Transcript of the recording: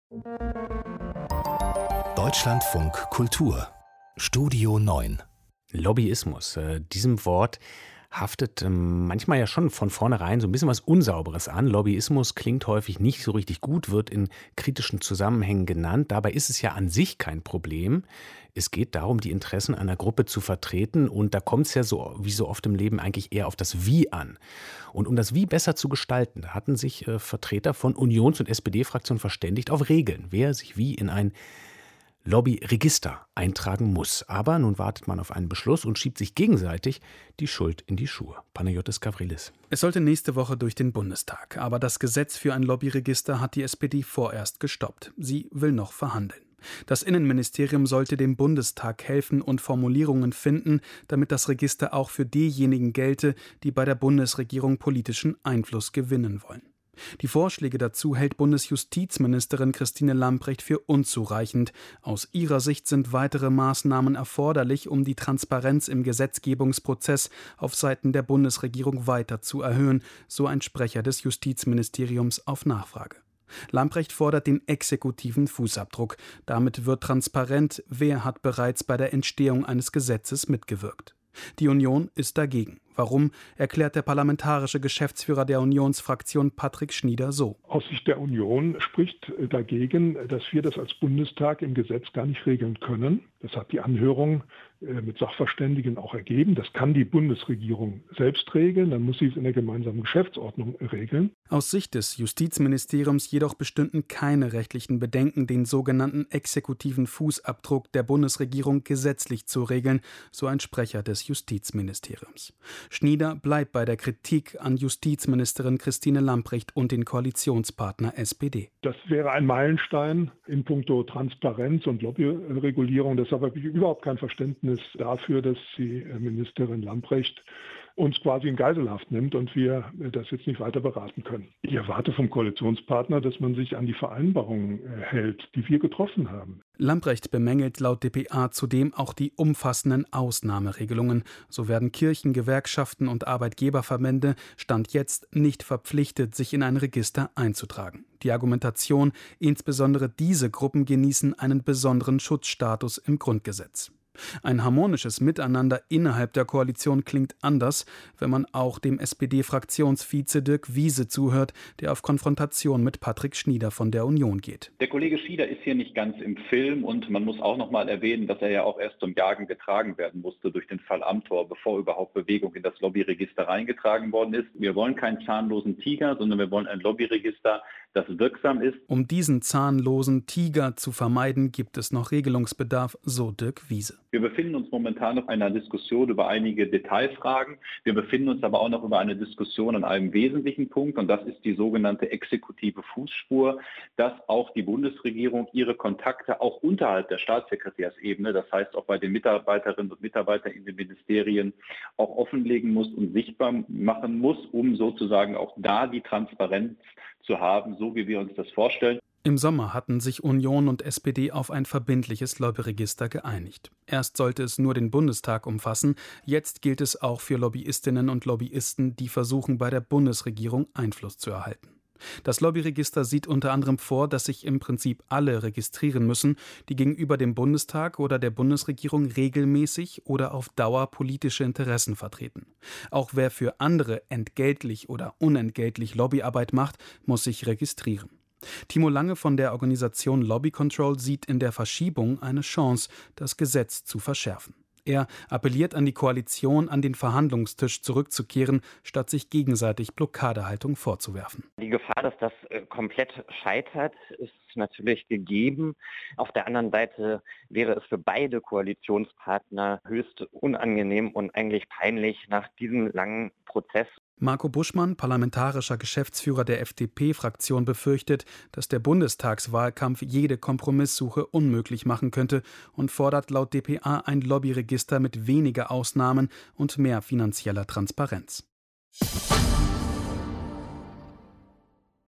Deutschlandfunk Kultur Studio 9. Lobbyismus. Diesem Wort haftet manchmal ja schon von vornherein so ein bisschen was Unsauberes an. Lobbyismus klingt häufig nicht so richtig gut, wird in kritischen Zusammenhängen genannt. Dabei ist es ja an sich kein Problem. Es geht darum, die Interessen einer Gruppe zu vertreten. Und da kommt es ja so wie so oft im Leben eigentlich eher auf das Wie an. Und um das Wie besser zu gestalten, da hatten sich Vertreter von Unions- und SPD-Fraktionen verständigt auf Regeln, wer sich wie in ein Lobbyregister eintragen muss. Aber nun wartet man auf einen Beschluss und schiebt sich gegenseitig die Schuld in die Schuhe. Panagiotis Gavrilis. Es sollte nächste Woche durch den Bundestag. Aber das Gesetz für ein Lobbyregister hat die SPD vorerst gestoppt. Sie will noch verhandeln. Das Innenministerium sollte dem Bundestag helfen und Formulierungen finden, damit das Register auch für diejenigen gelte, die bei der Bundesregierung politischen Einfluss gewinnen wollen. Die Vorschläge dazu hält Bundesjustizministerin Christine Lambrecht für unzureichend. Aus ihrer Sicht sind weitere Maßnahmen erforderlich, um die Transparenz im Gesetzgebungsprozess auf Seiten der Bundesregierung weiter zu erhöhen, so ein Sprecher des Justizministeriums auf Nachfrage. Lambrecht fordert den exekutiven Fußabdruck. Damit wird transparent, wer hat bereits bei der Entstehung eines Gesetzes mitgewirkt. Die Union ist dagegen. Warum, erklärt der parlamentarische Geschäftsführer der Unionsfraktion Patrick Schnieder so. Aus Sicht der Union spricht dagegen, dass wir das als Bundestag im Gesetz gar nicht regeln können. Das hat die Anhörung mit Sachverständigen auch ergeben. Das kann die Bundesregierung selbst regeln, dann muss sie es in der gemeinsamen Geschäftsordnung regeln. Aus Sicht des Justizministeriums jedoch bestünden keine rechtlichen Bedenken, den sogenannten exekutiven Fußabdruck der Bundesregierung gesetzlich zu regeln, so ein Sprecher des Justizministeriums. Schnieder bleibt bei der Kritik an Justizministerin Christine Lambrecht und den Koalitionspartner SPD. Das wäre ein Meilenstein in puncto Transparenz und Lobbyregulierung. Deshalb habe ich überhaupt kein Verständnis dafür, dass die Ministerin Lambrecht uns quasi in Geiselhaft nimmt und wir das jetzt nicht weiter beraten können. Ich erwarte vom Koalitionspartner, dass man sich an die Vereinbarungen hält, die wir getroffen haben. Lambrecht bemängelt laut dpa zudem auch die umfassenden Ausnahmeregelungen. So werden Kirchen, Gewerkschaften und Arbeitgeberverbände Stand jetzt nicht verpflichtet, sich in ein Register einzutragen. Die Argumentation, insbesondere diese Gruppen genießen einen besonderen Schutzstatus im Grundgesetz. Ein harmonisches Miteinander innerhalb der Koalition klingt anders, wenn man auch dem SPD-Fraktionsvize Dirk Wiese zuhört, der auf Konfrontation mit Patrick Schnieder von der Union geht. Der Kollege Schnieder ist hier nicht ganz im Film und man muss auch noch mal erwähnen, dass er ja auch erst zum Jagen getragen werden musste durch den Fall Amthor, bevor überhaupt Bewegung in das Lobbyregister reingetragen worden ist. Wir wollen keinen zahnlosen Tiger, sondern wir wollen ein Lobbyregister, das wirksam ist. Um diesen zahnlosen Tiger zu vermeiden, gibt es noch Regelungsbedarf, so Dirk Wiese. Wir befinden uns momentan noch in einer Diskussion über einige Detailfragen. Wir befinden uns aber auch noch über eine Diskussion an einem wesentlichen Punkt, und das ist die sogenannte exekutive Fußspur, dass auch die Bundesregierung ihre Kontakte auch unterhalb der Staatssekretärsebene, das heißt auch bei den Mitarbeiterinnen und Mitarbeitern in den Ministerien, auch offenlegen muss und sichtbar machen muss, um sozusagen auch da die Transparenz zu haben, so wie wir uns das vorstellen. Im Sommer hatten sich Union und SPD auf ein verbindliches Lobbyregister geeinigt. Erst sollte es nur den Bundestag umfassen, jetzt gilt es auch für Lobbyistinnen und Lobbyisten, die versuchen, bei der Bundesregierung Einfluss zu erhalten. Das Lobbyregister sieht unter anderem vor, dass sich im Prinzip alle registrieren müssen, die gegenüber dem Bundestag oder der Bundesregierung regelmäßig oder auf Dauer politische Interessen vertreten. Auch wer für andere entgeltlich oder unentgeltlich Lobbyarbeit macht, muss sich registrieren. Timo Lange von der Organisation Lobby Control sieht in der Verschiebung eine Chance, das Gesetz zu verschärfen. Er appelliert an die Koalition, an den Verhandlungstisch zurückzukehren, statt sich gegenseitig Blockadehaltung vorzuwerfen. Die Gefahr, dass das komplett scheitert, ist natürlich gegeben. Auf der anderen Seite wäre es für beide Koalitionspartner höchst unangenehm und eigentlich peinlich nach diesem langen Prozess. Marco Buschmann, parlamentarischer Geschäftsführer der FDP-Fraktion, befürchtet, dass der Bundestagswahlkampf jede Kompromisssuche unmöglich machen könnte und fordert laut dpa ein Lobbyregister mit weniger Ausnahmen und mehr finanzieller Transparenz.